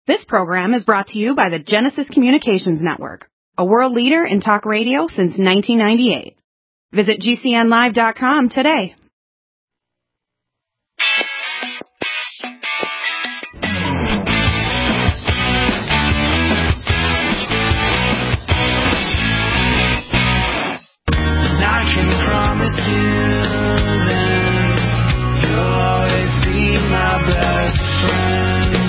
This program is brought to you by the Genesis Communications Network, a world leader in talk radio since 1998. Visit GCNlive.com today. I can promise you that you'll always be my best friend.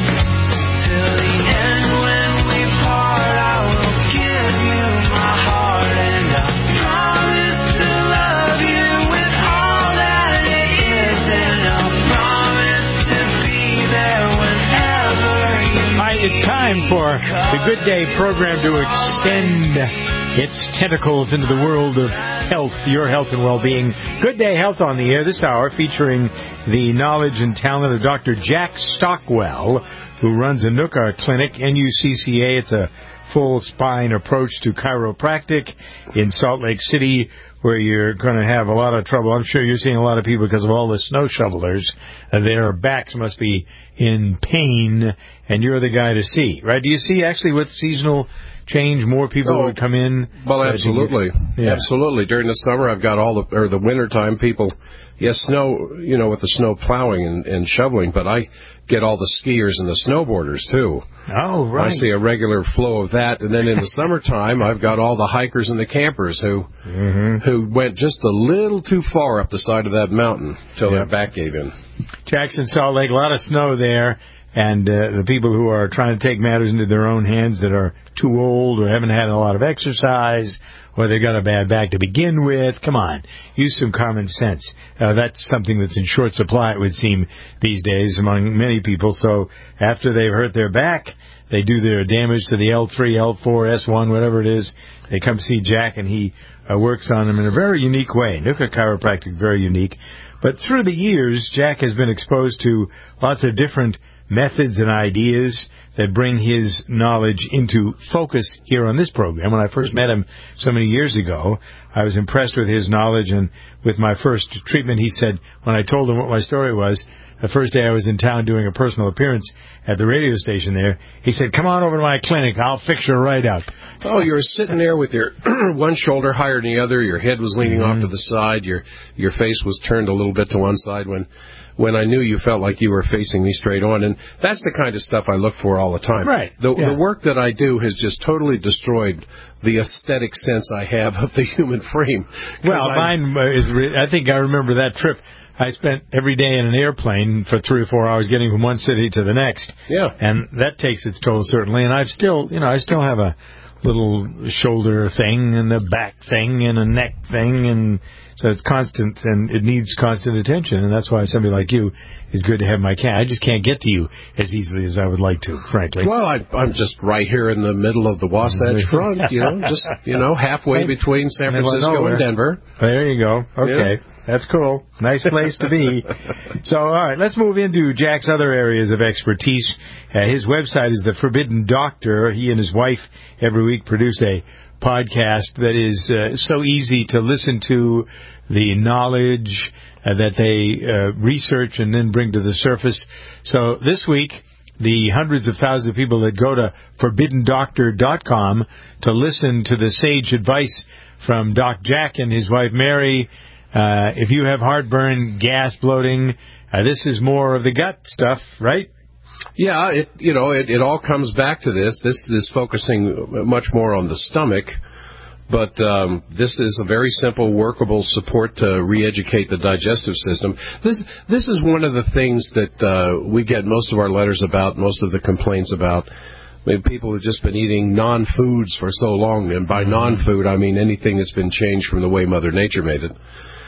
Till the end when we part, I will give you my heart, and I promise to love you with all that it is, and I'll promise to be there whenever you need. All right, it's time for the Good Day program to extend its tentacles into the world of health, your health and well-being. Good Day Health on the air this hour, featuring the knowledge and talent of Dr. Jack Stockwell, who runs a NUCCA clinic, NUCCA. It's a full spine approach to chiropractic in Salt Lake City, where you're going to have a lot of trouble. I'm sure you're seeing a lot of people because of all the snow shovelers. Their backs must be in pain, and you're the guy to see, right? Do you see, actually, with seasonal change, more people would come in? Well, absolutely. Absolutely. During the summer, I've got the wintertime people, snow, with the snow plowing and shoveling, but I get all the skiers and the snowboarders, too. Oh, right. I see a regular flow of that. And then in the summertime, I've got all the hikers and the campers who went just a little too far up the side of that mountain till their back gave in. Jackson, Salt Lake, a lot of snow there. And the people who are trying to take matters into their own hands that are too old or haven't had a lot of exercise or they've got a bad back to begin with, come on, use some common sense. That's something that's in short supply, it would seem, these days among many people. So after they've hurt their back, they do their damage to the L3, L4, S1, whatever it is. They come see Jack, and he works on them in a very unique way. NUCCA Chiropractic, very unique. But through the years, Jack has been exposed to lots of different methods and ideas that bring his knowledge into focus here on this program. When I first met him so many years ago, I was impressed with his knowledge, and with my first treatment, he said, when I told him what my story was, the first day I was in town doing a personal appearance at the radio station there, he said, come on over to my clinic, I'll fix you right up. Oh, you were sitting there with your one shoulder higher than the other, your head was leaning off to the side, your face was turned a little bit to one side when I knew you felt like you were facing me straight on. And that's the kind of stuff I look for all the time. Right. The work that I do has just totally destroyed the aesthetic sense I have of the human frame. Well, mine is, I think I remember that trip. I spent every day in an airplane for 3 or 4 hours getting from one city to the next. Yeah. And that takes its toll, certainly. And I still have a little shoulder thing and a back thing and a neck thing, and so it's constant, and it needs constant attention, and that's why somebody like you is good to have my cat. I just can't get to you as easily as I would like to, frankly. Well, I'm just right here in the middle of the Wasatch Front, just halfway between San Francisco and Denver. There you go. Okay. Yeah. That's cool. Nice place to be. So, all right, let's move into Jack's other areas of expertise. His website is The Forbidden Doctor. He and his wife every week produce a podcast that is so easy to listen to, the knowledge that they research and then bring to the surface. So this week, the hundreds of thousands of people that go to ForbiddenDoctor.com to listen to the sage advice from Doc Jack and his wife Mary. If you have heartburn, gas, bloating, this is more of the gut stuff, right? Yeah, it all comes back to this. This is focusing much more on the stomach, but this is a very simple, workable support to re-educate the digestive system. This is one of the things that we get most of our letters about, most of the complaints about. I mean, people have just been eating non-foods for so long, and by non-food, I mean anything that's been changed from the way Mother Nature made it.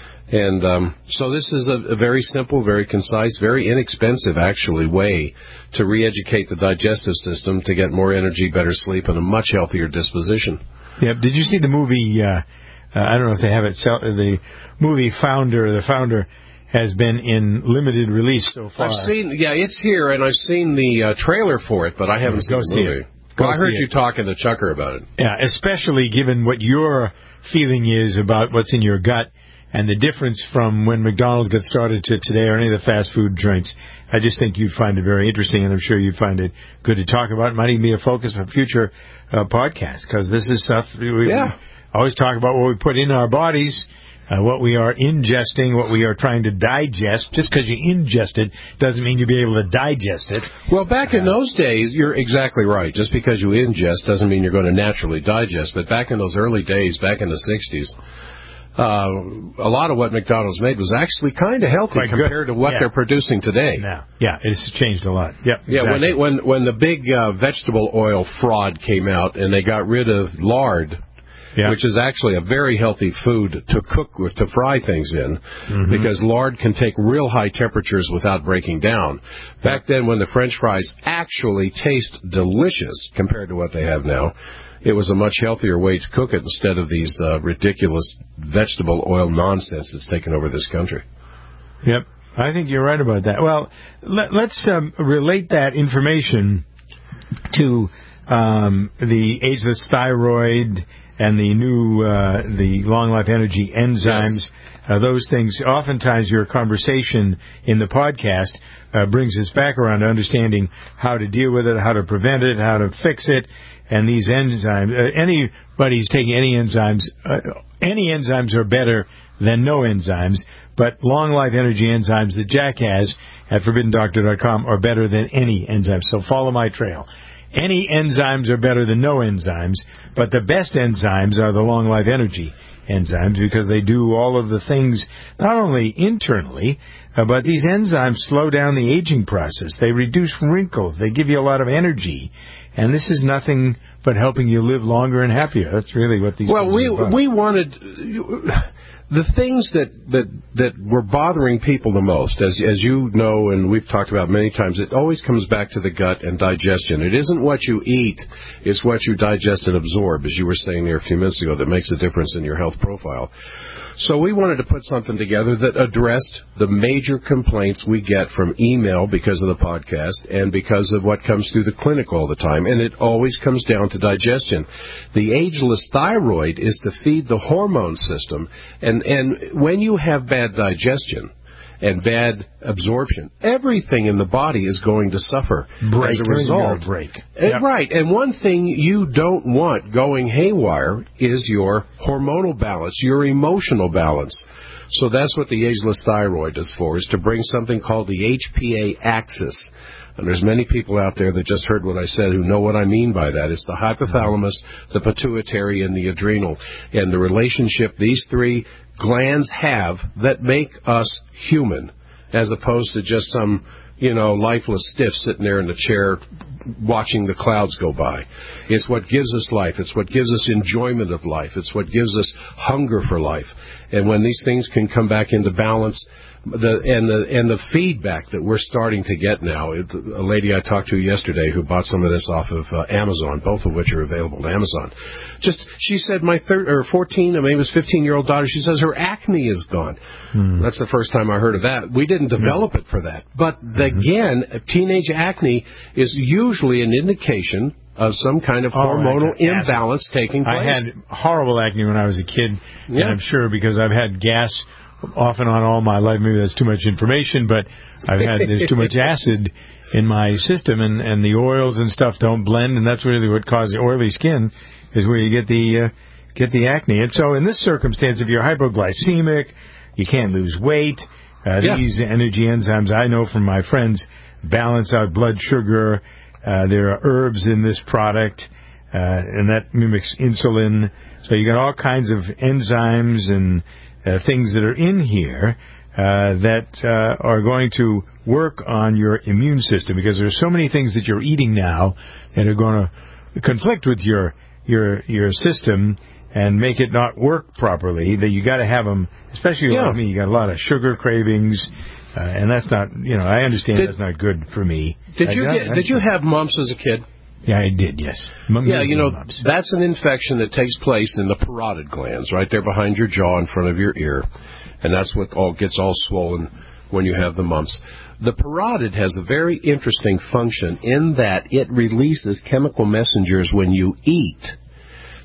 And so this is a very simple, very concise, very inexpensive, actually, way to re-educate the digestive system to get more energy, better sleep, and a much healthier disposition. Yeah. Did you see the movie, I don't know if they have it, the movie Founder? The Founder has been in limited release so far. It's here, and I've seen the trailer for it, but I haven't seen the movie. Well, I heard you talking to Chucker about it. Yeah, especially given what your feeling is about what's in your gut and the difference from when McDonald's got started to today or any of the fast food joints, I just think you'd find it very interesting, and I'm sure you'd find it good to talk about. It might even be a focus of future podcasts, because this is stuff we always talk about, what we put in our bodies, what we are ingesting, what we are trying to digest. Just because you ingest it doesn't mean you'll be able to digest it. Well, back in those days, you're exactly right. Just because you ingest doesn't mean you're going to naturally digest. But back in those early days, back in the 60s, a lot of what McDonald's made was actually kind of healthy compared to what they're producing today. Yeah, it's changed a lot. Yep, yeah, exactly. when the big vegetable oil fraud came out and they got rid of lard, which is actually a very healthy food to cook with, to fry things in, because lard can take real high temperatures without breaking down. Back then, when the French fries actually taste delicious compared to what they have now, it was a much healthier way to cook it instead of these ridiculous vegetable oil nonsense that's taken over this country. Yep, I think you're right about that. Well, let's relate that information to the ageless thyroid and the new the Long Life Energy enzymes. Yes. Those things, oftentimes your conversation in the podcast brings us back around to understanding how to deal with it, how to prevent it, how to fix it. And these enzymes, anybody who's taking any enzymes are better than no enzymes, but Long Life Energy enzymes that Jack has at ForbiddenDoctor.com are better than any enzymes. So follow my trail. Any enzymes are better than no enzymes, but the best enzymes are the Long Life Energy enzymes, because they do all of the things not only internally, but these enzymes slow down the aging process. They reduce wrinkles. They give you a lot of energy. And this is nothing but helping you live longer and happier. That's really what these things are about. We wanted... The things that were bothering people the most, as you know, and we've talked about many times, it always comes back to the gut and digestion. It isn't what you eat, it's what you digest and absorb, as you were saying there a few minutes ago, that makes a difference in your health profile. So we wanted to put something together that addressed the major complaints we get from email because of the podcast and because of what comes through the clinic all the time, and it always comes down to digestion. The ageless thyroid is to feed the hormone system, and when you have bad digestion and bad absorption, everything in the body is going to suffer as a result. Right, and one thing you don't want going haywire is your hormonal balance, your emotional balance. So that's what the ageless thyroid is for, is to bring something called the HPA axis. And there's many people out there that just heard what I said who know what I mean by that. It's the hypothalamus, the pituitary, and the adrenal, and the relationship these three glands have that make us human, as opposed to just some, lifeless stiff sitting there in the chair watching the clouds go by. It's what gives us life. It's what gives us enjoyment of life. It's what gives us hunger for life. And when these things can come back into balance, the feedback that we're starting to get now, a lady I talked to yesterday who bought some of this off of Amazon, both of which are available to Amazon. She said my 15-year-old daughter, she says her acne is gone. That's the first time I heard of that. We didn't develop it for that. But again, teenage acne is usually an indication of some kind of hormonal imbalance taking place. I had horrible acne when I was a kid, and I'm sure because I've had gas off and on all my life. Maybe that's too much information, but there's too much acid in my system, and the oils and stuff don't blend, and that's really what causes oily skin, is where you get the acne. And so in this circumstance, if you're hypoglycemic, you can't lose weight. These energy enzymes, I know from my friends, balance out blood sugar. There are herbs in this product, and that mimics insulin. So you got all kinds of enzymes and things that are in here that are going to work on your immune system, because there's so many things that you're eating now that are going to conflict with your system and make it not work properly, that you got to have them, especially like me. You got a lot of sugar cravings, and that's not, I understand that's not good for me. Did you have mumps as a kid? Yeah, I did, yes. Mumps. That's an infection that takes place in the parotid glands, right there behind your jaw in front of your ear. And that's what gets all swollen when you have the mumps. The parotid has a very interesting function in that it releases chemical messengers when you eat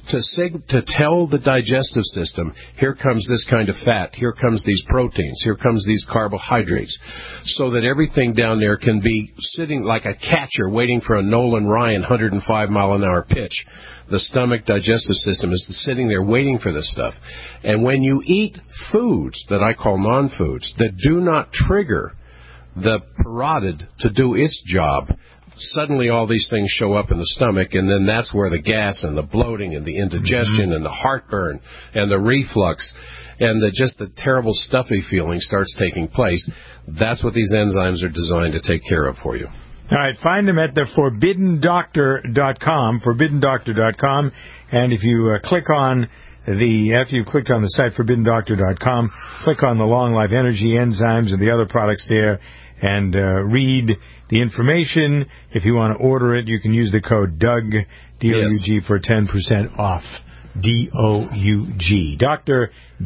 to tell the digestive system, here comes this kind of fat, here comes these proteins, here comes these carbohydrates, so that everything down there can be sitting like a catcher waiting for a Nolan Ryan 105-mile-an-hour pitch. The stomach digestive system is sitting there waiting for this stuff. And when you eat foods that I call non-foods that do not trigger the parotid to do its job, suddenly all these things show up in the stomach, and then that's where the gas and the bloating and the indigestion and the heartburn and the reflux and just the terrible stuffy feeling starts taking place. That's what these enzymes are designed to take care of for you. All right, find them at the ForbiddenDoctor.com, ForbiddenDoctor.com, and if you click on after you've clicked on the site ForbiddenDoctor.com, click on the Long Life Energy enzymes and the other products there, and read the information. If you want to order it, you can use the code DOUG, D-O-U-G, for 10% off. D-O-U-G. Dr.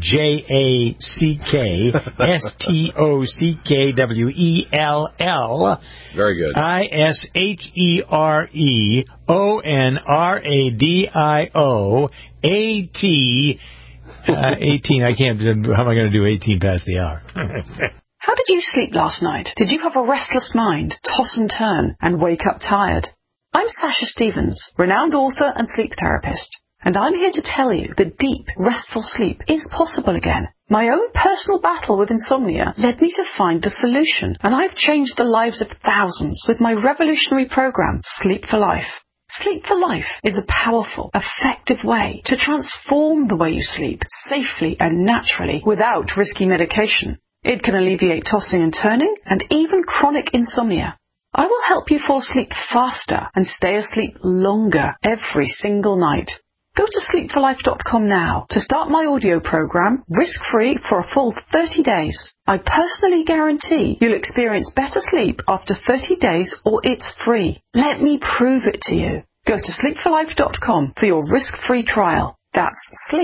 J-A-C-K-S-T-O-C-K-W-E-L-L. Very good. I-S-H-E-R-E-O-N-R-A-D-I-O 18. I can't. How am I going to do 18 past the hour? How did you sleep last night? Did you have a restless mind, toss and turn, and wake up tired? I'm Sasha Stevens, renowned author and sleep therapist, and I'm here to tell you that deep, restful sleep is possible again. My own personal battle with insomnia led me to find the solution, and I've changed the lives of thousands with my revolutionary program, Sleep for Life. Sleep for Life is a powerful, effective way to transform the way you sleep safely and naturally without risky medication. It can alleviate tossing and turning and even chronic insomnia. I will help you fall asleep faster and stay asleep longer every single night. Go to sleepforlife.com now to start my audio program risk-free for a full 30 days. I personally guarantee you'll experience better sleep after 30 days or it's free. Let me prove it to you. Go to sleepforlife.com for your risk-free trial. That's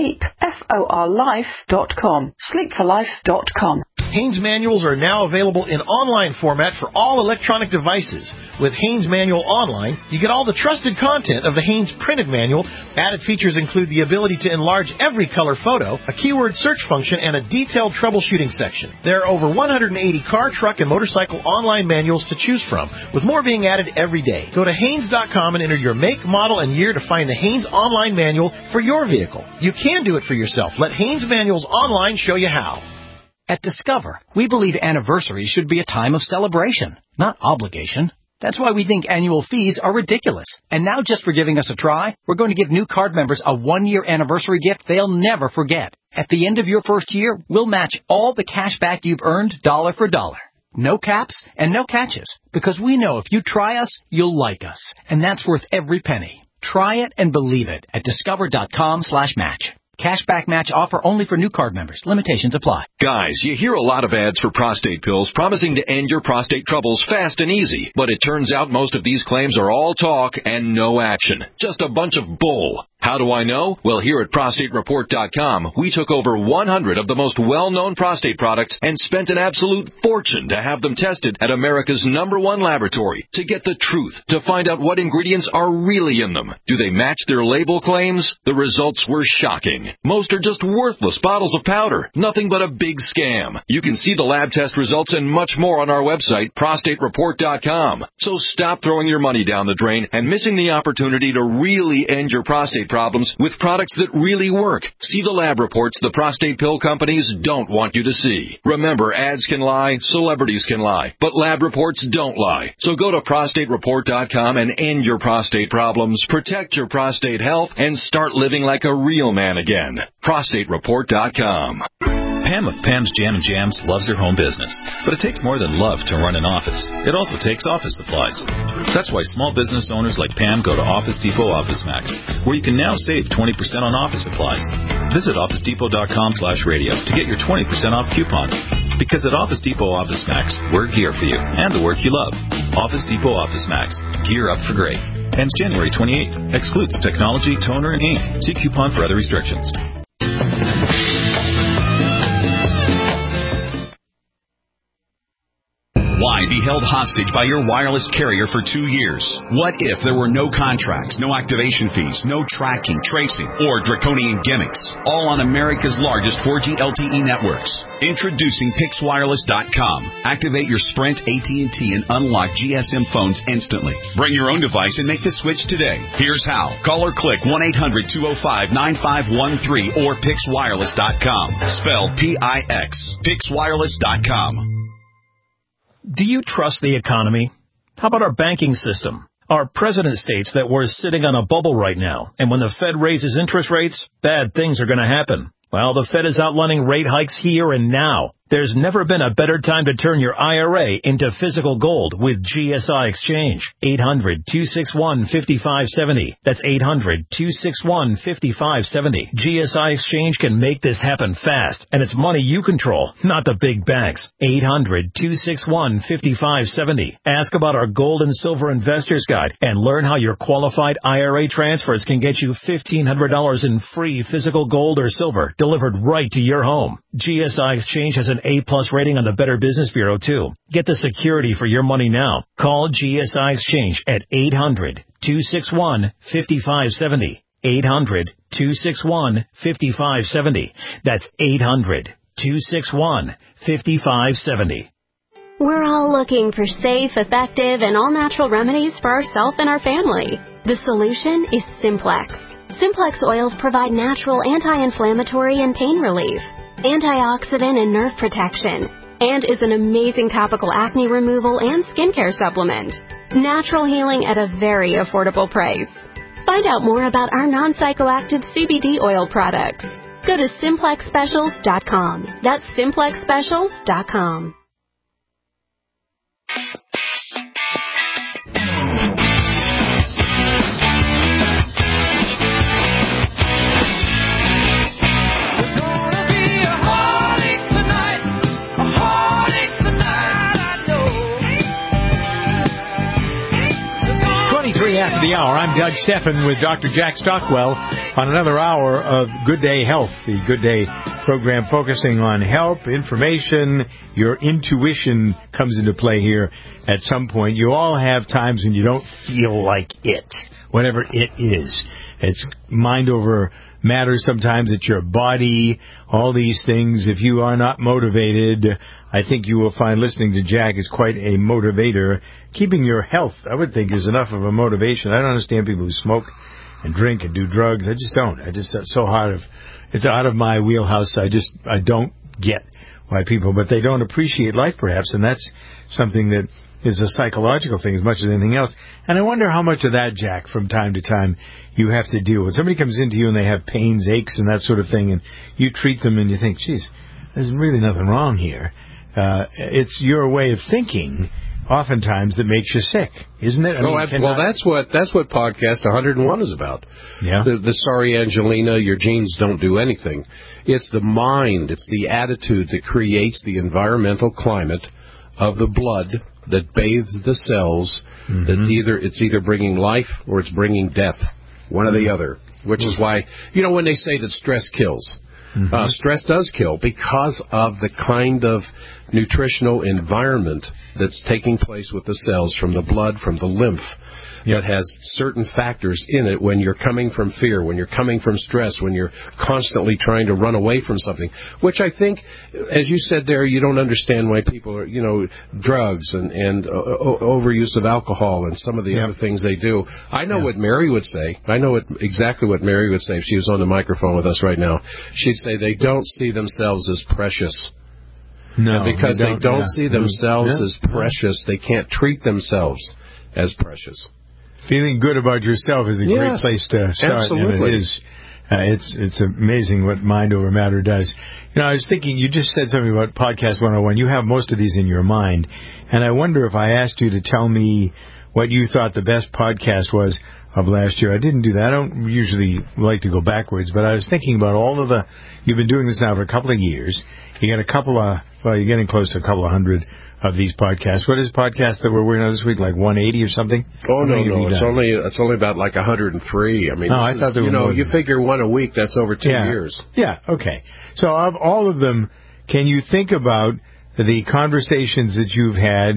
sleepforlife.com. Sleepforlife.com. Haynes manuals are now available in online format for all electronic devices. With Haynes Manual Online, you get all the trusted content of the Haynes printed manual. Added features include the ability to enlarge every color photo, a keyword search function, and a detailed troubleshooting section. There are over 180 car, truck, and motorcycle online manuals to choose from, with more being added every day. Go to Haynes.com and enter your make, model, and year to find the Haynes online manual for your vehicle. You can do it for yourself. Let Haynes Manuals Online show you how. At Discover, we believe anniversaries should be a time of celebration, not obligation. That's why we think annual fees are ridiculous. And now, just for giving us a try, we're going to give new card members a one-year anniversary gift they'll never forget. At the end of your first year, we'll match all the cash back you've earned dollar for dollar. No caps and no catches, because we know if you try us, you'll like us. And that's worth every penny. Try it and believe it at discover.com/match. Cashback match offer only for new card members. Limitations apply. Guys, you hear a lot of ads for prostate pills promising to end your prostate troubles fast and easy. But it turns out most of these claims are all talk and no action. Just a bunch of bull. How do I know? Well, here at ProstateReport.com, we took over 100 of the most well-known prostate products and spent an absolute fortune to have them tested at America's #1 laboratory to get the truth, to find out what ingredients are really in them. Do they match their label claims? The results were shocking. Most are just worthless bottles of powder. Nothing but a big scam. You can see the lab test results and much more on our website, ProstateReport.com. So stop throwing your money down the drain and missing the opportunity to really end your prostate problems with products that really work. See the lab reports the prostate pill companies don't want you to see. Remember, ads can lie, celebrities can lie, but lab reports don't lie. So go to ProstateReport.com and end your prostate problems, protect your prostate health, and start living like a real man again. ProstateReport.com. Pam of Pam's Jam & Jams loves her home business, but it takes more than love to run an office. It also takes office supplies. That's why small business owners like Pam go to Office Depot Office Max, where you can now save 20% on office supplies. Visit OfficeDepot.com/radio to get your 20% off coupon. Because at Office Depot Office Max, we're gear for you and the work you love. Office Depot Office Max. Gear up for great. Ends January 28th. Excludes technology, toner, and ink. See coupon for other restrictions. Why be held hostage by your wireless carrier for 2 years? What if there were no contracts, no activation fees, no tracking, tracing, or draconian gimmicks, all on America's largest 4G LTE networks? Introducing PixWireless.com. Activate your Sprint, AT&T, and unlock GSM phones instantly. Bring your own device and make the switch today. Here's how. Call or click 1-800-205-9513 or PixWireless.com. Spell P-I-X. PixWireless.com. Do you trust the economy? How about our banking system? Our president states that we're sitting on a bubble right now, and when the Fed raises interest rates, bad things are going to happen. Well, the Fed is outlining rate hikes here and now. There's never been a better time to turn your IRA into physical gold with GSI Exchange. 800-261-5570. That's 800-261-5570. GSI Exchange can make this happen fast, and it's money you control, not the big banks. 800-261-5570. Ask about our Gold and Silver Investors Guide and learn how your qualified IRA transfers can get you $1,500 in free physical gold or silver delivered right to your home. GSI Exchange has an A-plus rating on the Better Business Bureau, too. Get the security for your money now. Call GSI Exchange at 800-261-5570. 800-261-5570. That's 800-261-5570. We're all looking for safe, effective, and all-natural remedies for ourselves and our family. The solution is Simplex. Simplex oils provide natural anti-inflammatory and pain relief, antioxidant and nerve protection, and is an amazing topical acne removal and skincare supplement. Natural healing at a very affordable price. Find out more about our non-psychoactive CBD oil products. Go to SimplexSpecials.com. That's SimplexSpecials.com. After the hour, I'm Doug Steffen with Dr. Jack Stockwell on another hour of Good Day Health, the Good Day program focusing on help, information. Your intuition comes into play here at some point. You all have times when you don't feel like it, whatever it is. It's mind over matter sometimes. It's your body, all these things. If you are not motivated, I think you will find listening to Jack is quite a motivator. Keeping your health, I would think, is enough of a motivation. I don't understand people who smoke and drink and do drugs. I just don't. It's so hard. It's out of my wheelhouse. I don't get why people, but they don't appreciate life perhaps, and that's something that is a psychological thing as much as anything else. And I wonder how much of that, Jack, from time to time you have to deal with. Somebody comes into you and they have pains, aches, and that sort of thing, and you treat them and you think, geez, there's really nothing wrong here. It's your way of thinking oftentimes that makes you sick, isn't it? Well, that's what podcast 101 is about. Yeah. The sorry Angelina, your genes don't do anything. It's the mind, it's the attitude that creates the environmental climate of the blood that bathes the cells. Mm-hmm. That it's either bringing life or it's bringing death, one or the other. Which is why, when they say that stress kills. Mm-hmm. Stress does kill because of the kind of nutritional environment that's taking place with the cells from the blood, from the lymph, that has certain factors in it when you're coming from fear, when you're coming from stress, when you're constantly trying to run away from something, which I think, as you said there, you don't understand why people are, drugs and overuse of alcohol and some of the other things they do. I know what Mary would say. I know exactly what Mary would say if she was on the microphone with us right now. She'd say they don't see themselves as precious. No, and because they don't see themselves as precious, they can't treat themselves as precious. Feeling good about yourself is a great place to start. Absolutely. And it is. It's amazing what mind over matter does. I was thinking, you just said something about Podcast 101. You have most of these in your mind. And I wonder if I asked you to tell me what you thought the best podcast was of last year. I didn't do that. I don't usually like to go backwards, but I was thinking about all of you've been doing this now for a couple of years. You got you're getting close to a couple of hundred of these podcasts. What is the podcast that we're working on this week, like 180 or something? Oh, no. It's only about like 103. I mean, I thought there were more. You figure one a week, that's over 2 years. Yeah, okay. So of all of them, can you think about the conversations that you've had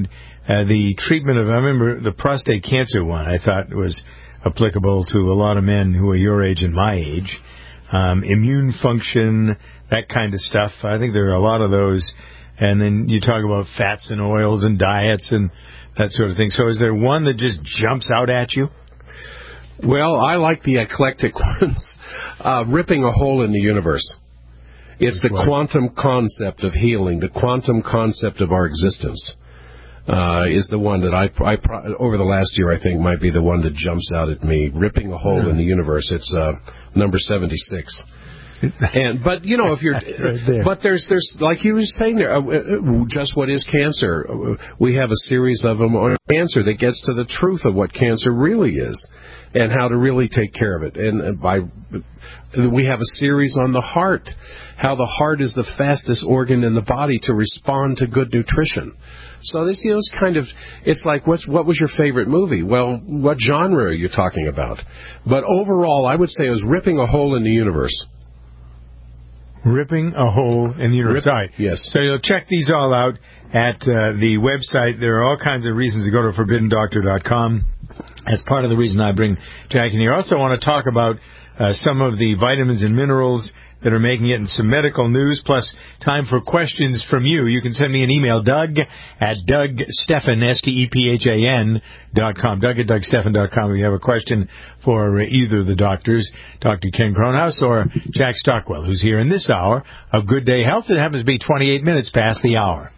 the treatment of, I remember the prostate cancer one, I thought was applicable to a lot of men who are your age and my age. Immune function, that kind of stuff. I think there are a lot of those. And then you talk about fats and oils and diets and that sort of thing. So is there one that just jumps out at you? Well, I like the eclectic ones. Ripping a hole in the universe. It's the quantum concept of healing, the quantum concept of our existence. Is the one that I over the last year, I think, might be the one that jumps out at me. Ripping a hole in the universe. It's number 76. But you know, if you're, but there's like you were saying there, just what is cancer? We have a series of them on cancer that gets to the truth of what cancer really is and how to really take care of it. And we have a series on the heart, how the heart is the fastest organ in the body to respond to good nutrition. So this, it's kind of, it's like, what was your favorite movie? Well, what genre are you talking about? But overall, I would say it was Ripping a Hole in the Universe. Ripping a Hole in the Universe. Right. Yes. So you'll check these all out at the website. There are all kinds of reasons to go to ForbiddenDoctor.com. That's part of the reason I bring Jack in here. I also want to talk about some of the vitamins and minerals that are making it, and some medical news, plus time for questions from you. You can send me an email, Doug at DougStephan, STEPHAN.com, Doug at DougStephan.com if you have a question for either of the doctors, Dr. Ken Kronhaus or Jack Stockwell, who's here in this hour of Good Day Health. It happens to be 28 minutes past the hour.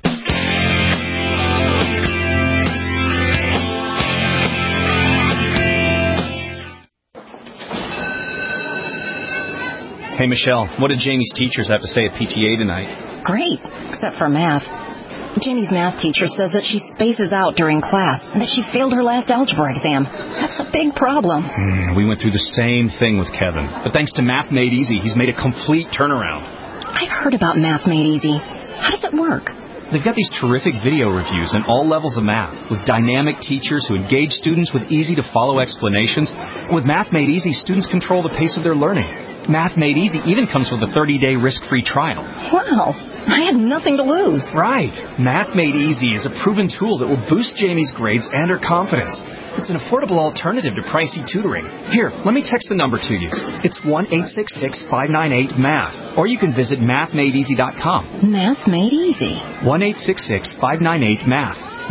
Hey, Michelle, what did Jamie's teachers have to say at PTA tonight? Great, except for math. Jamie's math teacher says that she spaces out during class and that she failed her last algebra exam. That's a big problem. We went through the same thing with Kevin. But thanks to Math Made Easy, he's made a complete turnaround. I've heard about Math Made Easy. How does it work? They've got these terrific video reviews in all levels of math, with dynamic teachers who engage students with easy-to-follow explanations. With Math Made Easy, students control the pace of their learning. Math Made Easy even comes with a 30-day risk-free trial. Wow, I had nothing to lose. Right. Math Made Easy is a proven tool that will boost Jamie's grades and her confidence. It's an affordable alternative to pricey tutoring. Here, let me text the number to you. It's 1-866-598-MATH, or you can visit mathmadeeasy.com. Math Made Easy. 1-866-598-MATH.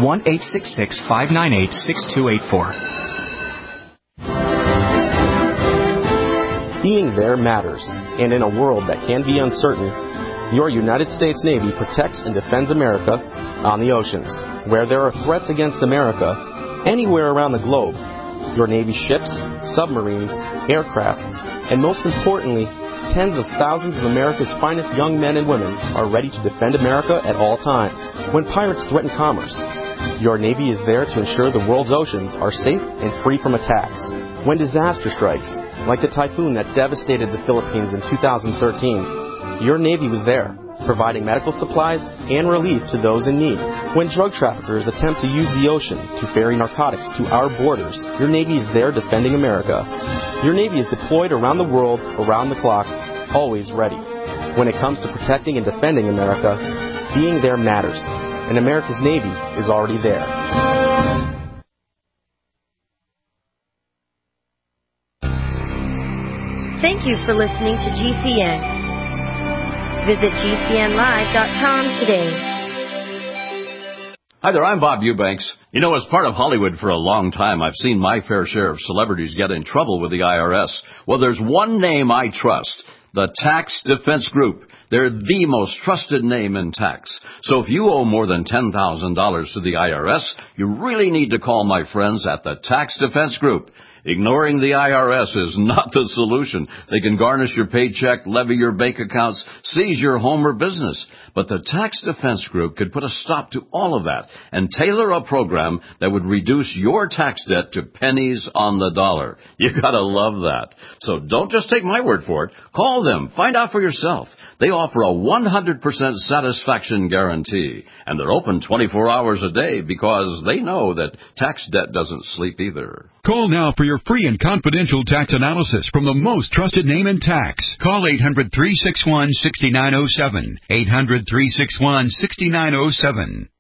1-866-598-6284. Being there matters, and in a world that can be uncertain, your United States Navy protects and defends America on the oceans. Where there are threats against America, anywhere around the globe, your Navy ships, submarines, aircraft, and most importantly, tens of thousands of America's finest young men and women are ready to defend America at all times. When pirates threaten commerce, your Navy is there to ensure the world's oceans are safe and free from attacks. When disaster strikes, like the typhoon that devastated the Philippines in 2013, your Navy was there, providing medical supplies and relief to those in need. When drug traffickers attempt to use the ocean to ferry narcotics to our borders, your Navy is there defending America. Your Navy is deployed around the world, around the clock, always ready. When it comes to protecting and defending America, being there matters, and America's Navy is already there. Thank you for listening to GCN. Visit GCNlive.com today. Hi there, I'm Bob Eubanks. You know, as part of Hollywood for a long time, I've seen my fair share of celebrities get in trouble with the IRS. Well, there's one name I trust, the Tax Defense Group. They're the most trusted name in tax. So if you owe more than $10,000 to the IRS, you really need to call my friends at the Tax Defense Group. Ignoring the IRS is not the solution. They can garnish your paycheck, levy your bank accounts, seize your home or business. But the Tax Defense Group could put a stop to all of that and tailor a program that would reduce your tax debt to pennies on the dollar. You gotta love that. So don't just take my word for it. Call them. Find out for yourself. They offer a 100% satisfaction guarantee, and they're open 24 hours a day because they know that tax debt doesn't sleep either. Call now for your free and confidential tax analysis from the most trusted name in tax. Call 800-361-6907. 800-361-6907.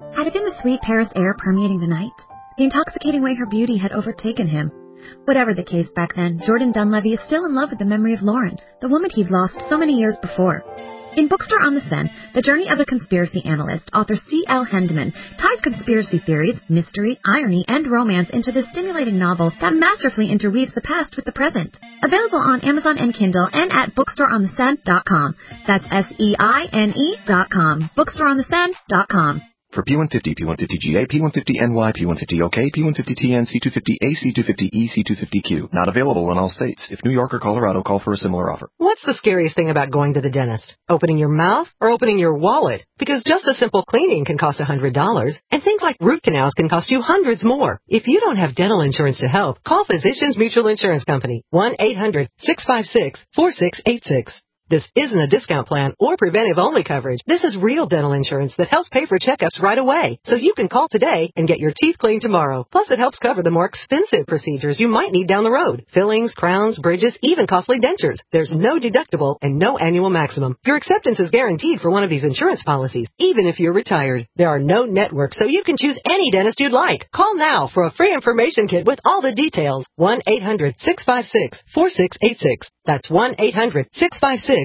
Had it been the sweet Paris air permeating the night? The intoxicating way her beauty had overtaken him? Whatever the case back then, Jordan Dunleavy is still in love with the memory of Lauren, the woman he'd lost so many years before. In Bookstore on the Seine, The Journey of a Conspiracy Analyst, author C.L. Hendeman ties conspiracy theories, mystery, irony, and romance into this stimulating novel that masterfully interweaves the past with the present. Available on Amazon and Kindle and at bookstoreontheseine.com. That's SEINE.com. Bookstoreontheseine.com. For P150, P150GA, P150NY, P150OK, P150TN, C250A, C250E, C250Q. Not available in all states. If New York or Colorado, call for a similar offer. What's the scariest thing about going to the dentist? Opening your mouth or opening your wallet? Because just a simple cleaning can cost $100, and things like root canals can cost you hundreds more. If you don't have dental insurance to help, call Physicians Mutual Insurance Company, 1-800-656-4686. This isn't a discount plan or preventive-only coverage. This is real dental insurance that helps pay for checkups right away. So you can call today and get your teeth cleaned tomorrow. Plus, it helps cover the more expensive procedures you might need down the road. Fillings, crowns, bridges, even costly dentures. There's no deductible and no annual maximum. Your acceptance is guaranteed for one of these insurance policies, even if you're retired. There are no networks, so you can choose any dentist you'd like. Call now for a free information kit with all the details. 1-800-656-4686. That's 1-800-656-4686.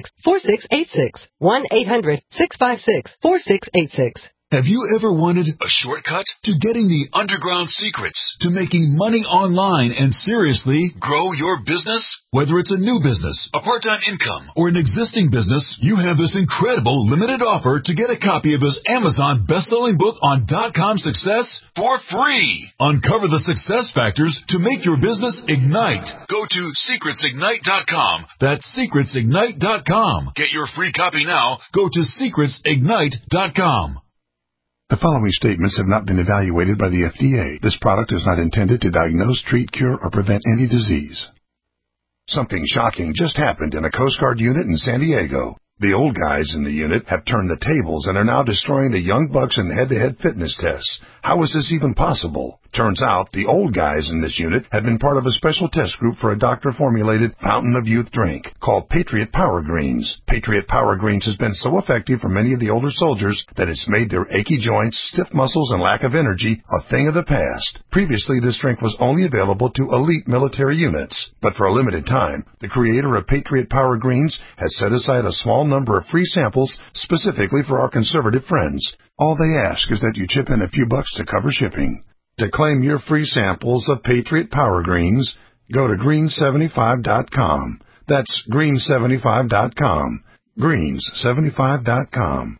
1-800-656-4686. Have you ever wanted a shortcut to getting the underground secrets to making money online and seriously grow your business? Whether it's a new business, a part-time income, or an existing business, you have this incredible limited offer to get a copy of his Amazon best-selling book on .com success for free. Uncover the success factors to make your business ignite. Go to secretsignite.com. That's secretsignite.com. Get your free copy now. Go to secretsignite.com. The following statements have not been evaluated by the FDA. This product is not intended to diagnose, treat, cure, or prevent any disease. Something shocking just happened in a Coast Guard unit in San Diego. The old guys in the unit have turned the tables and are now destroying the young bucks in head-to-head fitness tests. How is this even possible? Turns out the old guys in this unit have been part of a special test group for a doctor-formulated fountain of youth drink called Patriot Power Greens. Patriot Power Greens has been so effective for many of the older soldiers that it's made their achy joints, stiff muscles, and lack of energy a thing of the past. Previously, this drink was only available to elite military units. But for a limited time, the creator of Patriot Power Greens has set aside a small number of free samples specifically for our conservative friends. All they ask is that you chip in a few bucks to cover shipping. To claim your free samples of Patriot Power Greens, go to greens75.com. That's greens75.com. greens75.com.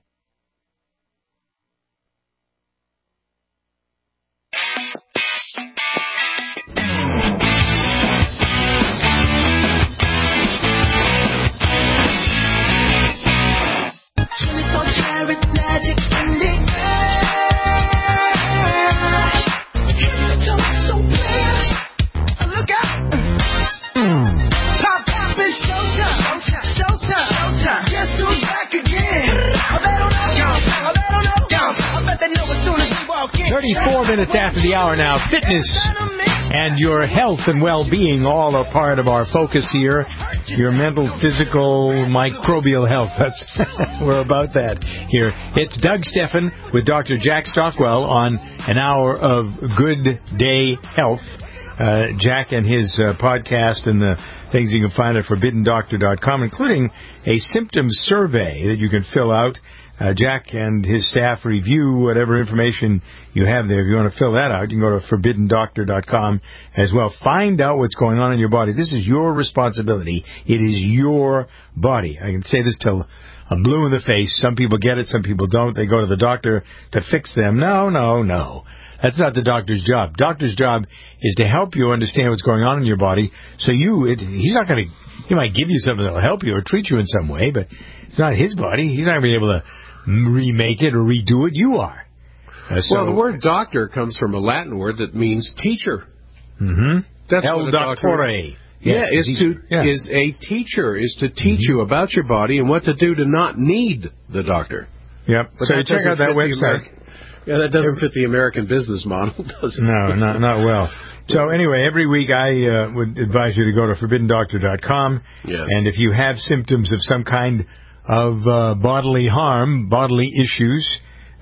Magic in the look out! Pop, pop, it's showtime. Showtime. Guess who's back again? I bet on I bet they know as soon as we walk in. 34 minutes after the hour now. Fitness and your health and well-being all are part of our focus here. Your mental, physical, microbial health. That's we're about that here. It's Doug Steffen with Dr. Jack Stockwell on an hour of Good Day Health. Jack and his podcast and the things you can find at ForbiddenDoctor.com, including a symptom survey that you can fill out. Jack and his staff review whatever information you have there. If you want to fill that out, you can go to ForbiddenDoctor.com as well. Find out what's going on in your body. This is your responsibility. It is your body. I can say this till I'm blue in the face. Some people get it, some people don't. They go to the doctor to fix them. No. That's not the doctor's job. Doctor's job is to help you understand what's going on in your body. So he might give you something that will help you or treat you in some way, but it's not his body. He's not going to be able to remake it or redo it. You are. Well, the word doctor comes from a Latin word that means teacher. Mm-hmm. That's El what a doctore. Is a teacher, is to teach you about your body and what to do to not need the doctor. Yep. But so check out that website. That doesn't fit the American business model, does it? No, not well. So anyway, every week I would advise you to go to ForbiddenDoctor.com. Yes. And if you have symptoms of some kind of bodily harm, bodily issues,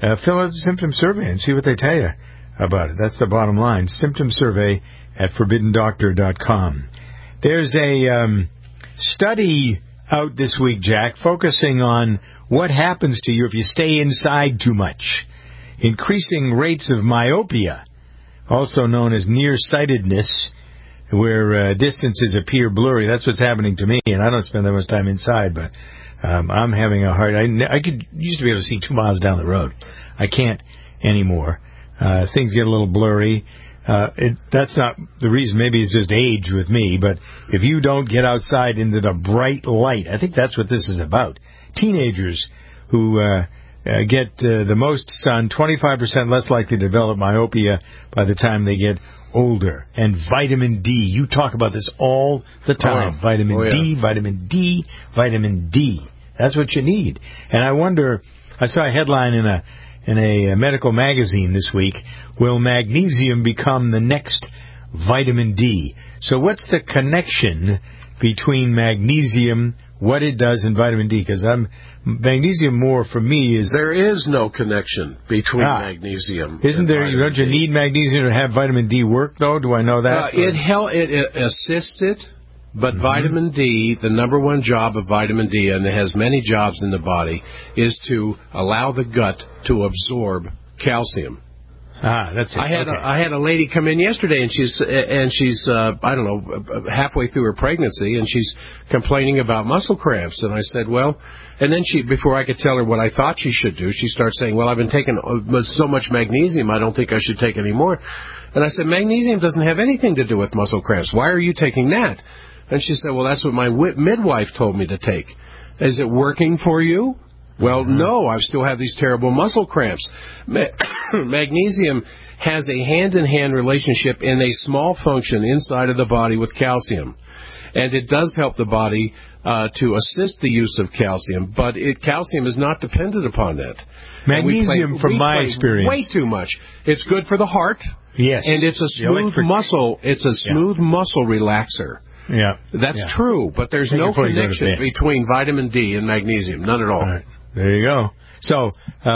fill out the symptom survey and see what they tell you about it. That's the bottom line. Symptom survey at ForbiddenDoctor.com. There's a study out this week, Jack, focusing on what happens to you if you stay inside too much. Increasing rates of myopia, also known as nearsightedness, where distances appear blurry. That's what's happening to me, and I don't spend that much time inside, but I'm having a hard... I used to be able to see 2 miles down the road. I can't anymore. Things get a little blurry. That's not the reason. Maybe it's just age with me, but if you don't get outside into the bright light, I think that's what this is about. Teenagers who get the most sun, 25% less likely to develop myopia by the time they get older. And vitamin D. You talk about this all the time. Vitamin D, vitamin D, vitamin D. That's what you need. And I wonder, I saw a headline in a medical magazine this week, will magnesium become the next vitamin D? So what's the connection between magnesium, what it does, and vitamin D? Because magnesium more for me is... There is no connection between magnesium. Isn't there? Don't you need magnesium to have vitamin D work, though? Do I know that? It assists it, but vitamin D, the number one job of vitamin D, and it has many jobs in the body, is to allow the gut to absorb calcium. That's it. I had a lady come in yesterday, and she's I don't know, halfway through her pregnancy, and she's complaining about muscle cramps. And I said, well, and then before I could tell her what I thought she should do, she starts saying, well, I've been taking so much magnesium, I don't think I should take any more. And I said, magnesium doesn't have anything to do with muscle cramps. Why are you taking that? And she said, well, that's what my midwife told me to take. Is it working for you? Well, no, I still have these terrible muscle cramps. Magnesium has a hand-in-hand relationship in a small function inside of the body with calcium. And it does help the body to assist the use of calcium, but calcium is not dependent upon that. Magnesium, from my experience, way too much. It's good for the heart. Yes. And it's a smooth muscle. It's a smooth muscle relaxer. Yeah. That's true, but there's no connection between vitamin D and magnesium. None at all. Right. There you go. So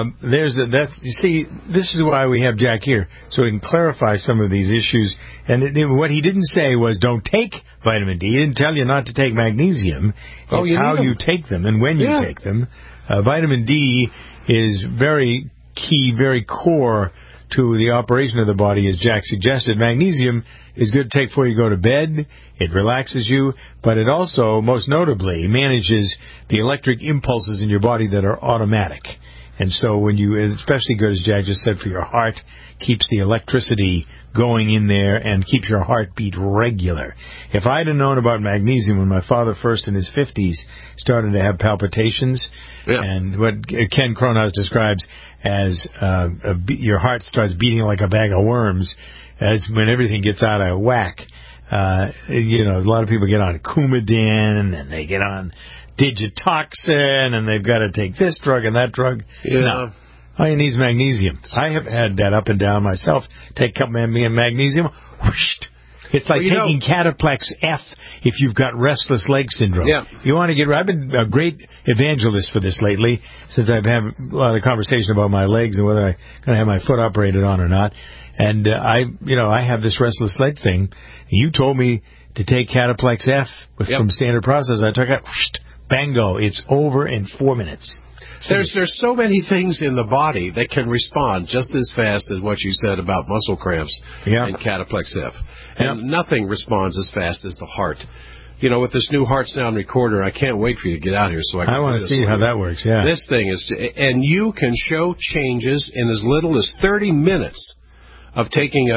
you see, this is why we have Jack here, so he can clarify some of these issues. And what he didn't say was don't take vitamin D. He didn't tell you not to take magnesium. It's how you take them and when you take them. Vitamin D is very key, very core to the operation of the body, as Jack suggested. Magnesium is good to take before you go to bed. It relaxes you, but it also, most notably, manages the electric impulses in your body that are automatic. And so when especially good, as Jack just said, for your heart, keeps the electricity going in there and keeps your heartbeat regular. If I'd have known about magnesium when my father first in his 50s started to have palpitations, and what Ken Cronhaus describes as your heart starts beating like a bag of worms, as when everything gets out of whack. A lot of people get on Coumadin, and they get on Digitoxin, and they've got to take this drug and that drug. Yeah. No. All you need is magnesium. I have had that up and down myself. Take a cup of magnesium, whoosh. It's like taking Cataplex F if you've got restless leg syndrome. Yeah. You want to get... I've been a great evangelist for this lately, since I've had a lot of conversation about my legs and whether I'm going to have my foot operated on or not. And I have this restless leg thing. You told me to take Cataplex F from Standard Process. I took it, whoosh, bango, it's over in 4 minutes. There's so many things in the body that can respond just as fast as what you said about muscle cramps and Cataplex F. And nothing responds as fast as the heart. With this new heart sound recorder, I can't wait for you to get out here so I want to see how that works, yeah. This thing is... And you can show changes in as little as 30 minutes of taking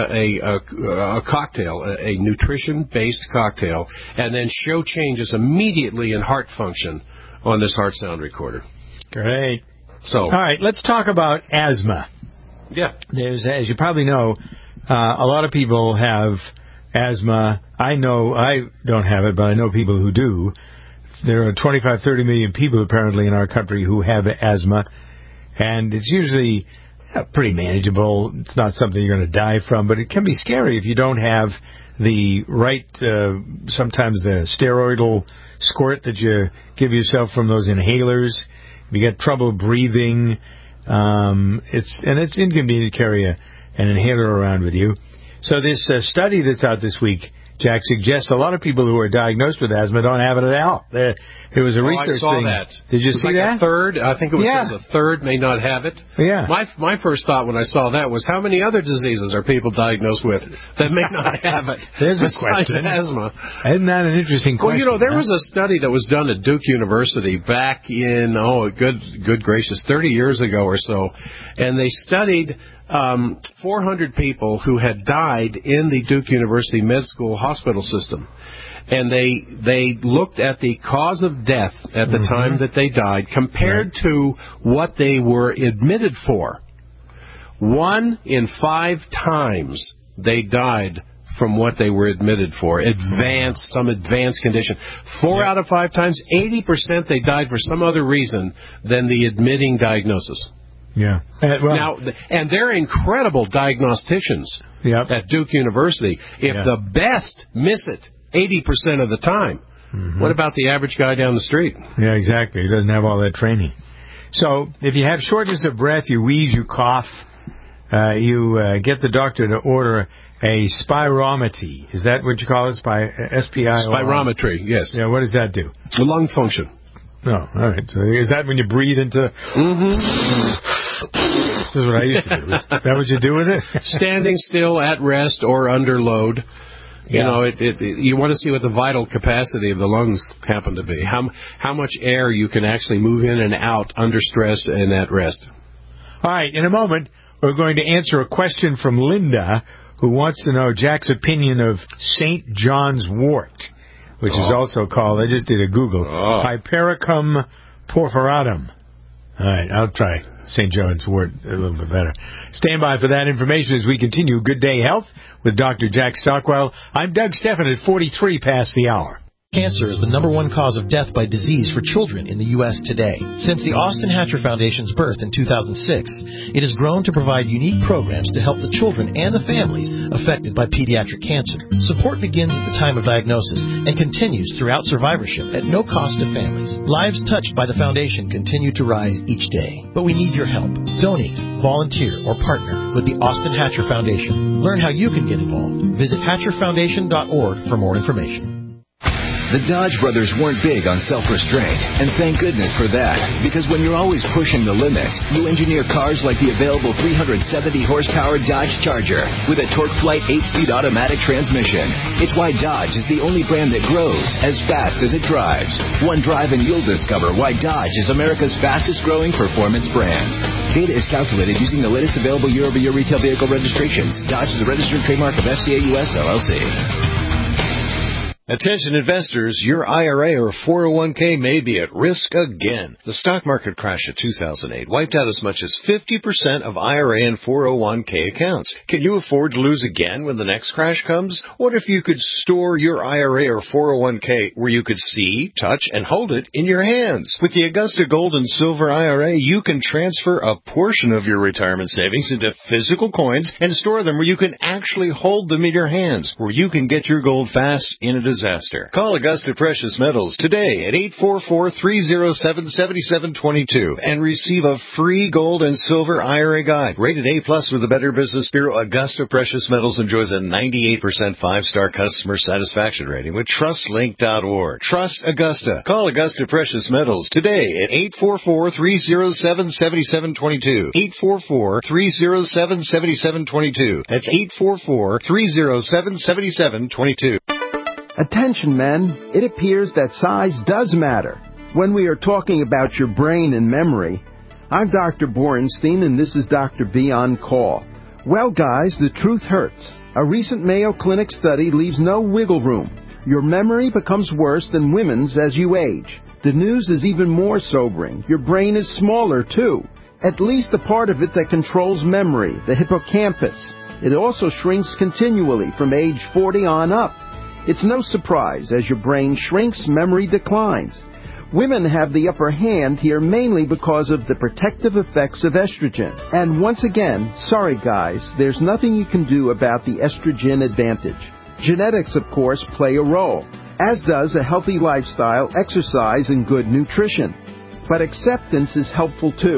a cocktail, a nutrition-based cocktail, and then show changes immediately in heart function on this heart sound recorder. Great. So, all right, let's talk about asthma. Yeah. There's, as you probably know, a lot of people have asthma. I know I don't have it, but I know people who do. There are 25, 30 million people apparently in our country who have asthma, and it's usually pretty manageable. It's not something you're going to die from, but it can be scary if you don't have the right, sometimes the steroidal squirt that you give yourself from those inhalers. If you get trouble breathing, It's inconvenient to carry an inhaler around with you. So this study that's out this week, Jack, suggests a lot of people who are diagnosed with asthma don't have it at all. There was a research I saw thing. that. Did you see that? A third. I think it was a third may not have it. Yeah. My first thought when I saw that was, how many other diseases are people diagnosed with that may not have it? There's a besides question. asthma. Isn't that an interesting question? Well, there was a study that was done at Duke University back in, good gracious, 30 years ago or so, and they studied 400 people who had died in the Duke University Med School hospital system. And they looked at the cause of death at the time that they died compared to what they were admitted for. 1 in 5 times they died from what they were admitted for, some advanced condition. 4 out of 5 times, 80% they died for some other reason than the admitting diagnosis. Yeah. And they're incredible diagnosticians at Duke University. If the best miss it 80% of the time, what about the average guy down the street? Yeah, exactly. He doesn't have all that training. So if you have shortness of breath, you wheeze, you cough, you get the doctor to order a spirometry. Is that what you call it? S-P-I-R? Spirometry, yes. Yeah, what does that do? Lung function. Oh, all right. So is that when you breathe into... This is what I used to do. Is that what you do with it? Standing still, at rest, or under load. You know, you want to see what the vital capacity of the lungs happen to be. How much air you can actually move in and out under stress and at rest. All right. In a moment, we're going to answer a question from Linda, who wants to know Jack's opinion of St. John's wort, which is also called, I just did a Google, Hypericum porphyratum. All right, I'll try St. John's wort a little bit better. Stand by for that information as we continue Good Day Health with Dr. Jack Stockwell. I'm Doug Stephan at 43 past the hour. Cancer is the #1 cause of death by disease for children in the U.S. today. Since the Austin Hatcher Foundation's birth in 2006, it has grown to provide unique programs to help the children and the families affected by pediatric cancer. Support begins at the time of diagnosis and continues throughout survivorship at no cost to families. Lives touched by the foundation continue to rise each day. But we need your help. Donate, volunteer, or partner with the Austin Hatcher Foundation. Learn how you can get involved. Visit hatcherfoundation.org for more information. The Dodge brothers weren't big on self-restraint, and thank goodness for that, because when you're always pushing the limits, you engineer cars like the available 370-horsepower Dodge Charger with a TorqueFlite 8-speed automatic transmission. It's why Dodge is the only brand that grows as fast as it drives. One drive and you'll discover why Dodge is America's fastest-growing performance brand. Data is calculated using the latest available year-over-year retail vehicle registrations. Dodge is a registered trademark of FCA US LLC. Attention investors, your IRA or 401k may be at risk again. The stock market crash of 2008 wiped out as much as 50% of IRA and 401k accounts. Can you afford to lose again when the next crash comes? What if you could store your IRA or 401k where you could see, touch, and hold it in your hands? With the Augusta Gold and Silver IRA, you can transfer a portion of your retirement savings into physical coins and store them where you can actually hold them in your hands, where you can get your gold fast in a disaster. Call Augusta Precious Metals today at 844-307-7722 and receive a free gold and silver IRA guide. Rated A+ with the Better Business Bureau, Augusta Precious Metals enjoys a 98% 5-star customer satisfaction rating with TrustLink.org. Trust Augusta. Call Augusta Precious Metals today at 844-307-7722. 844-307-7722. That's 844-307-7722. Attention, men. It appears that size does matter when we are talking about your brain and memory. I'm Dr. Borenstein, and this is Dr. B on Call. Well, guys, the truth hurts. A recent Mayo Clinic study leaves no wiggle room. Your memory becomes worse than women's as you age. The news is even more sobering. Your brain is smaller, too. At least the part of it that controls memory, the hippocampus. It also shrinks continually from age 40 on up. It's no surprise. As your brain shrinks, memory declines. Women have the upper hand here mainly because of the protective effects of estrogen. And once again, sorry guys, there's nothing you can do about the estrogen advantage. Genetics, of course, play a role, as does a healthy lifestyle, exercise, and good nutrition. But acceptance is helpful too.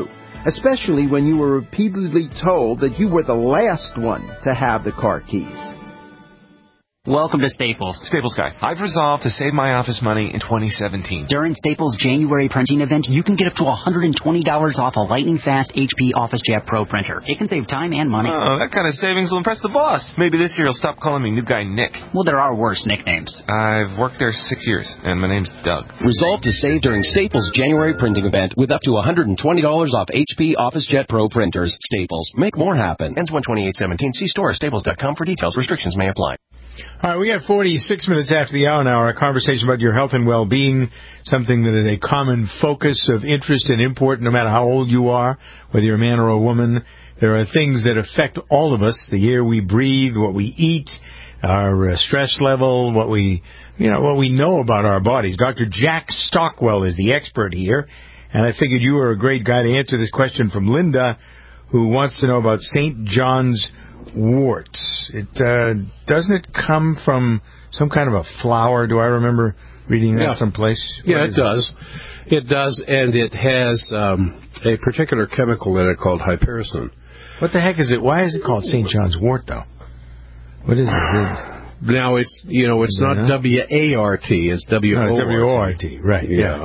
especially when you were repeatedly told that you were the last one to have the car keys. Welcome to Staples. Staples guy. I've resolved to save my office money in 2017. During Staples' January printing event, you can get up to $120 off a lightning-fast HP OfficeJet Pro printer. It can save time and money. Oh, that kind of savings will impress the boss. Maybe this year he'll stop calling me new guy Nick. Well, there are worse nicknames. I've worked there 6 years, and my name's Doug. Resolve to save during Staples' January printing event with up to $120 off HP OfficeJet Pro printers. Staples. Make more happen. Ends 1/28/17. See store or staples.com for details. Restrictions may apply. All right, we got 46 minutes after the hour now. Our conversation about your health and well-being, something that is a common focus of interest and import no matter how old you are, whether you're a man or a woman. There are things that affect all of us, the air we breathe, what we eat, our stress level, what we know about our bodies. Dr. Jack Stockwell is the expert here, and I figured you were a great guy to answer this question from Linda, who wants to know about St. John's warts. Doesn't it come from some kind of a flower? Do I remember reading that someplace? Yeah, it does. It does, and it has a particular chemical in it called hypericin. What the heck is it? Why is it called St. John's wort, though? What is it? Now, it's not WART, it's WORT. WORT, right, yeah.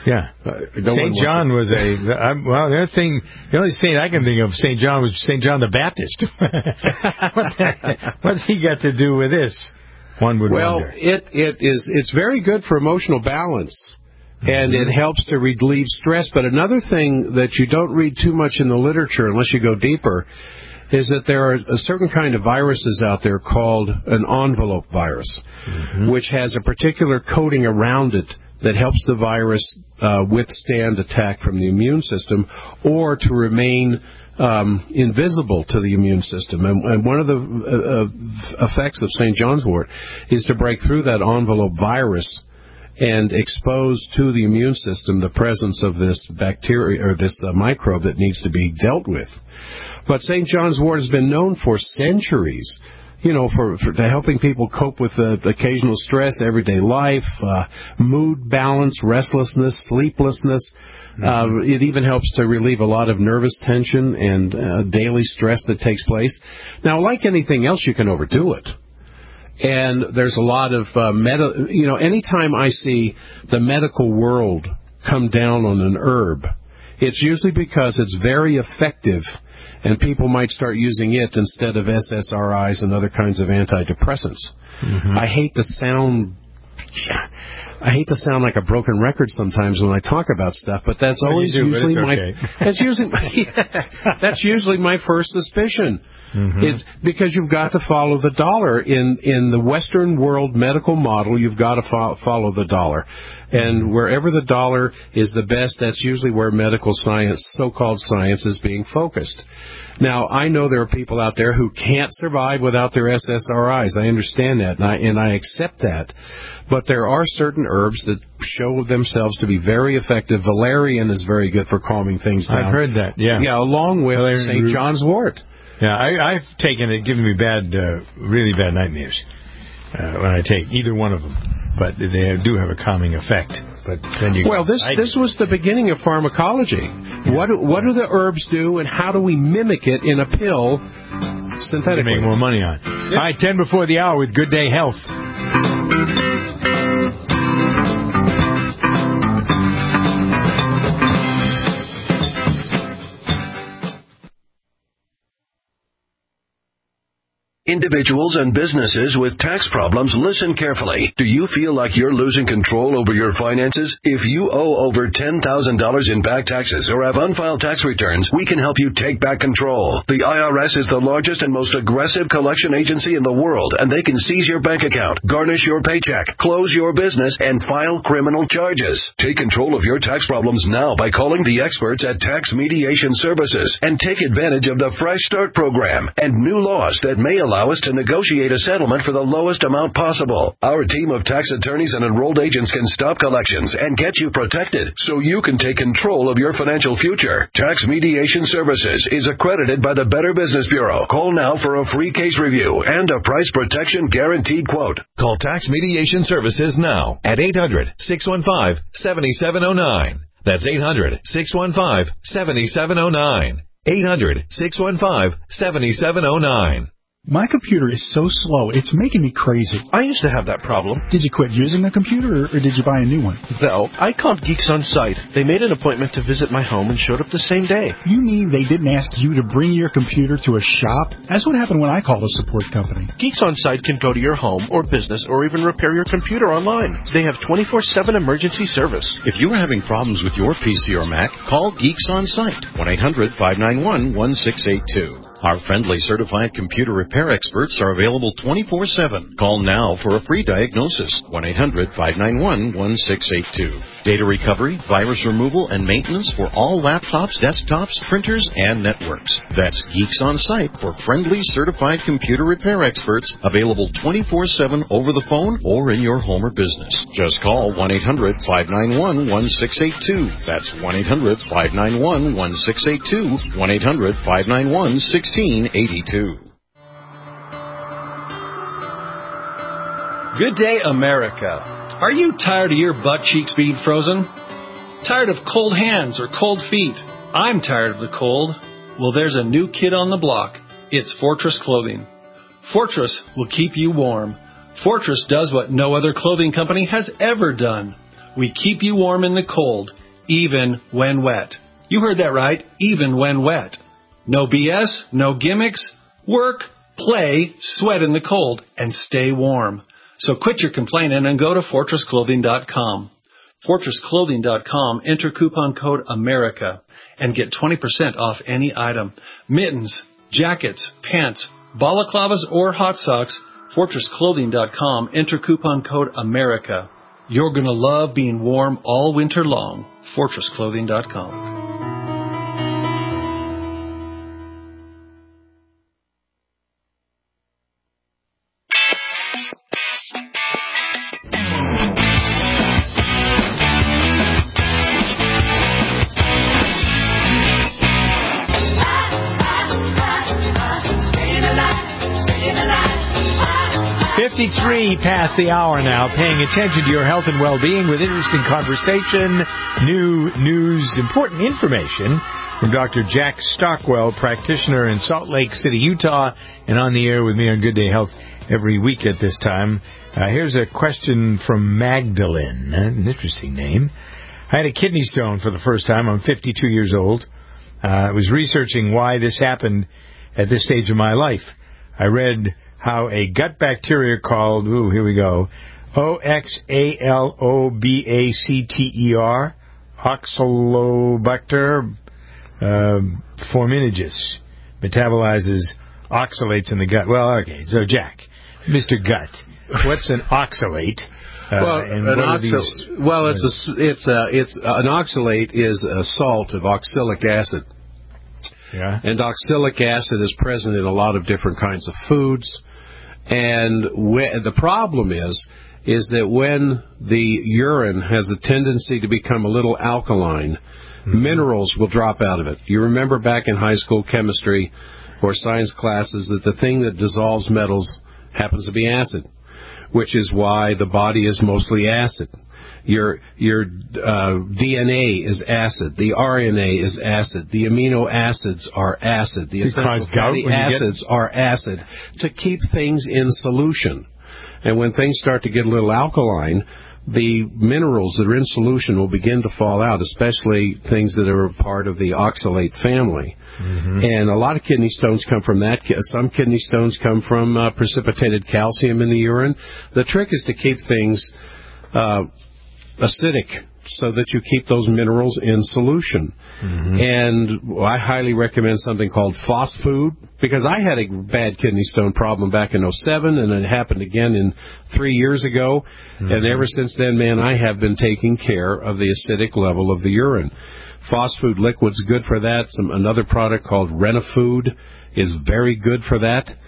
St. John was the only saint I can think of, St. John, was St. John the Baptist. What's he got to do with this? One would wonder. It's very good for emotional balance, and it helps to relieve stress. But another thing that you don't read too much in the literature unless you go deeper is that there are a certain kind of viruses out there called an envelope virus, which has a particular coating around it that helps the virus withstand attack from the immune system or to remain invisible to the immune system. And one of the effects of St. John's wort is to break through that envelope virus and expose to the immune system the presence of this bacteria or this microbe that needs to be dealt with. But St. John's wort has been known for centuries, for helping people cope with occasional stress, everyday life, mood balance, restlessness, sleeplessness. It even helps to relieve a lot of nervous tension and daily stress that takes place. Now, like anything else, you can overdo it. And there's a lot of anytime I see the medical world come down on an herb, it's usually because it's very effective, and people might start using it instead of SSRIs and other kinds of antidepressants. I hate to sound like a broken record sometimes when I talk about stuff, but that's always that's usually my first suspicion. It's because you've got to follow the dollar. In the Western world medical model, you've got to follow the dollar. And wherever the dollar is the best, that's usually where medical science, so-called science, is being focused. Now, I know there are people out there who can't survive without their SSRIs. I understand that, and I accept that. But there are certain herbs that show themselves to be very effective. Valerian is very good for calming things down. I've heard that, yeah. Yeah, along with St. John's wort. Yeah, I've taken it, giving me really bad nightmares when I take either one of them. But they do have a calming effect. But then this was the beginning of pharmacology. Yeah. What do the herbs do, and how do we mimic it in a pill synthetically? To make more money on. Yep. All right, 10 before the hour with Good Day Health. Individuals and businesses with tax problems, listen carefully. Do you feel like you're losing control over your finances? If you owe over $10,000 in back taxes or have unfiled tax returns, we can help you take back control. The IRS is the largest and most aggressive collection agency in the world, and they can seize your bank account, garnish your paycheck, close your business, and file criminal charges. Take control of your tax problems now by calling the experts at Tax Mediation Services and take advantage of the Fresh Start program and new laws that may allow us to negotiate a settlement for the lowest amount possible. Our team of tax attorneys and enrolled agents can stop collections and get you protected so you can take control of your financial future. Tax Mediation Services is accredited by the Better Business Bureau. Call now for a free case review and a price protection guaranteed quote. Call Tax Mediation Services now at 800-615-7709. That's 800-615-7709. 800-615-7709. My computer is so slow, it's making me crazy. I used to have that problem. Did you quit using the computer, or did you buy a new one? No, I called Geeks On Site. They made an appointment to visit my home and showed up the same day. You mean they didn't ask you to bring your computer to a shop? That's what happened when I called a support company. Geeks On Site can go to your home or business or even repair your computer online. They have 24/7 emergency service. If you are having problems with your PC or Mac, call Geeks On Site, 1-800-591-1682. Our friendly certified computer repair experts are available 24/7. Call now for a free diagnosis, 1-800-591-1682. Data recovery, virus removal, and maintenance for all laptops, desktops, printers, and networks. That's Geeks On Site for friendly certified computer repair experts, available 24/7 over the phone or in your home or business. Just call 1-800-591-1682. That's 1-800-591-1682, 1-800-591-1682. Good day, America. Are you tired of your butt cheeks being frozen? Tired of cold hands or cold feet? I'm tired of the cold. Well, there's a new kid on the block. It's Fortress Clothing. Fortress will keep you warm. Fortress does what no other clothing company has ever done. We keep you warm in the cold, even when wet. You heard that right, even when wet. No BS, no gimmicks. Work, play, sweat in the cold, and stay warm. So quit your complaining and go to FortressClothing.com. FortressClothing.com, enter coupon code AMERICA and get 20% off any item. Mittens, jackets, pants, balaclavas, or hot socks. FortressClothing.com, enter coupon code AMERICA. You're going to love being warm all winter long. FortressClothing.com. Past the hour now, paying attention to your health and well-being with interesting conversation, new news, important information from Dr. Jack Stockwell, practitioner in Salt Lake City, Utah, and on the air with me on Good Day Health every week at this time. Here's a question from Magdalene, an interesting name. I had a kidney stone for the first time. I'm 52 years old. I was researching why this happened at this stage of my life. I read how a gut bacteria called, here we go, Oxalobacter, Oxalobacter formigenes, metabolizes oxalates in the gut. Well, okay, so Jack, Mr. Gut, what's an oxalate? An oxalate is a salt of oxalic acid. Yeah. And oxalic acid is present in a lot of different kinds of foods. And the problem is that when the urine has a tendency to become a little alkaline, minerals will drop out of it. You remember back in high school chemistry or science classes that the thing that dissolves metals happens to be acid, which is why the body is mostly acid. Your DNA is acid. The RNA is acid. The amino acids are acid. The essential fatty acids are acid to keep things in solution. And when things start to get a little alkaline, the minerals that are in solution will begin to fall out, especially things that are part of the oxalate family. Mm-hmm. And a lot of kidney stones come from that. Some kidney stones come from precipitated calcium in the urine. The trick is to keep things acidic so that you keep those minerals in solution. Mm-hmm. And I highly recommend something called Phosfood, because I had a bad kidney stone problem back in 2007, and it happened again 3 years ago. Mm-hmm. And ever since then, man, I have been taking care of the acidic level of the urine. Phosfood liquid's good for that. Another product called Renifood is very good for that.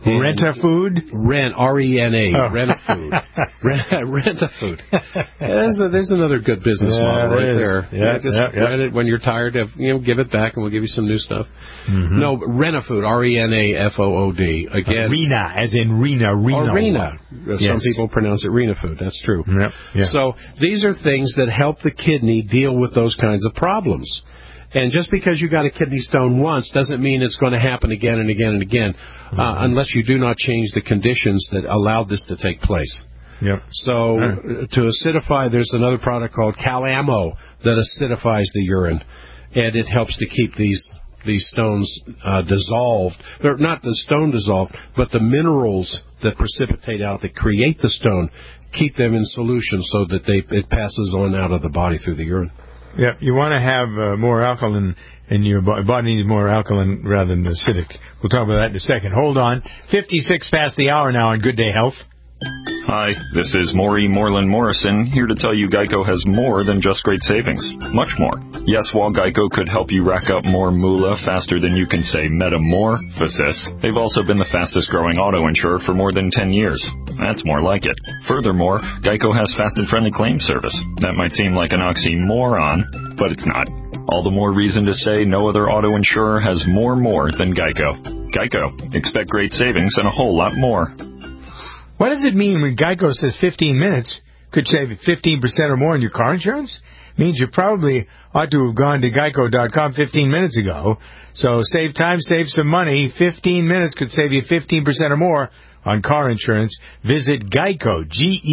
Rent-a-food? R-E-N-A, Oh. Rent-a-food. Rent-a-food. There's another good business model right there. Just rent it when you're tired of, give it back and we'll give you some new stuff. Mm-hmm. No, Rent-a-food, R-E-N-A-F-O-O-D. Again, Arena, as in Rena. Arena. Yes. Some people pronounce it Rena food. That's true. Yep. Yeah. So these are things that help the kidney deal with those kinds of problems. And just because you got a kidney stone once doesn't mean it's going to happen again and again and again, unless you do not change the conditions that allowed this to take place. Yep. So to acidify, there's another product called Calamo that acidifies the urine, and it helps to keep these stones dissolved. They're not the stone dissolved, but the minerals that precipitate out that create the stone, keep them in solution so that it passes on out of the body through the urine. Yeah, you want to have more alkaline in your body. Body needs more alkaline rather than acidic. We'll talk about that in a second. Hold on. 56 past the hour now on Good Day Health. Hi, this is Maury Moreland Morrison, here to tell you Geico has more than just great savings. Much more. Yes, while Geico could help you rack up more moolah faster than you can say metamorphosis, they've also been the fastest growing auto insurer for more than 10 years. That's more like it. Furthermore, Geico has fast and friendly claim service. That might seem like an oxymoron, but it's not. All the more reason to say no other auto insurer has more than Geico. Geico. Expect great savings and a whole lot more. What does it mean when Geico says 15 minutes could save 15% or more on your car insurance? Means you probably ought to have gone to geico.com 15 minutes ago. So save time, save some money. 15 minutes could save you 15% or more on car insurance. Visit Geico,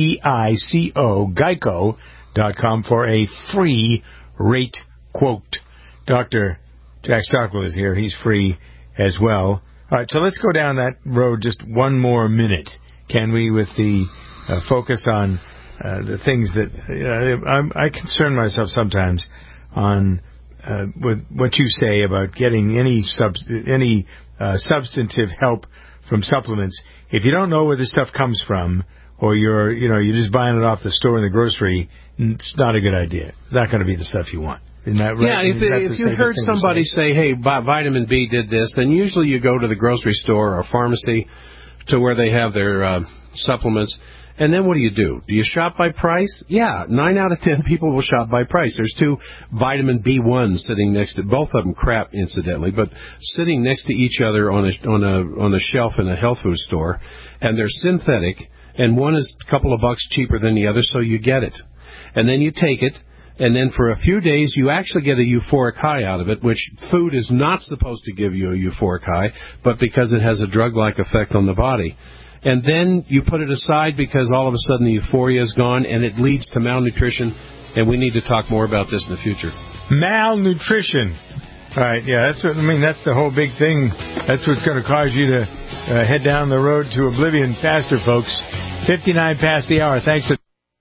G-E-I-C-O, geico.com for a free rate quote. Dr. Jack Stockwell is here. He's free as well. All right, so let's go down that road just one more minute. Can we, with the focus on the things that I concern myself sometimes on with what you say about getting any substantive help from supplements. If you don't know where this stuff comes from, or you're just buying it off the store in the grocery, it's not a good idea. It's not going to be the stuff you want. Isn't that right? Yeah, if you heard somebody say, hey, vitamin B did this, then usually you go to the grocery store or pharmacy to where they have their supplements. And then what do? Do you shop by price? Yeah, 9 out of 10 people will shop by price. There's 2 vitamin B1s sitting next to, both of them crap, incidentally, but sitting next to each other on a shelf in a health food store, and they're synthetic, and one is a couple of bucks cheaper than the other, so you get it. And then you take it, and then for a few days you actually get a euphoric high out of it, which food is not supposed to give you a euphoric high, but because it has a drug-like effect on the body. And then you put it aside because all of a sudden the euphoria is gone, and it leads to malnutrition, and we need to talk more about this in the future. Malnutrition. All right, yeah, that's the whole big thing. That's what's going to cause you to head down the road to oblivion faster, folks. 59 past the hour. Thanks to...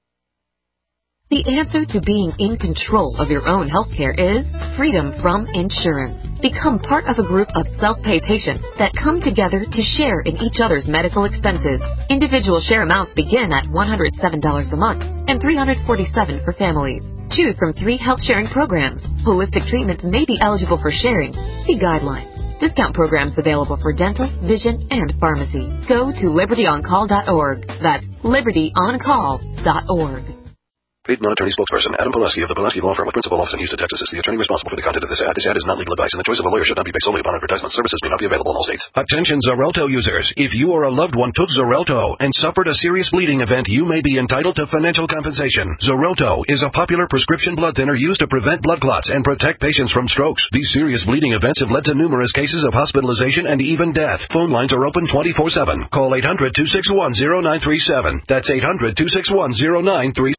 The answer to being in control of your own health care is freedom from insurance. Become part of a group of self-pay patients that come together to share in each other's medical expenses. Individual share amounts begin at $107 a month and $347 for families. Choose from 3 health-sharing programs. Holistic treatments may be eligible for sharing. See guidelines. Discount programs available for dental, vision, and pharmacy. Go to libertyoncall.org. That's libertyoncall.org. Paid non-attorney spokesperson Adam Pileski of the Pileski Law Firm with principal office in Houston, Texas is the attorney responsible for the content of this ad. This ad is not legal advice, and the choice of a lawyer should not be based solely upon advertisement. Services may not be available in all states. Attention Xarelto users. If you or a loved one took Xarelto and suffered a serious bleeding event, you may be entitled to financial compensation. Xarelto is a popular prescription blood thinner used to prevent blood clots and protect patients from strokes. These serious bleeding events have led to numerous cases of hospitalization and even death. Phone lines are open 24/7. Call 800-261-0937. That's 800-261-0937.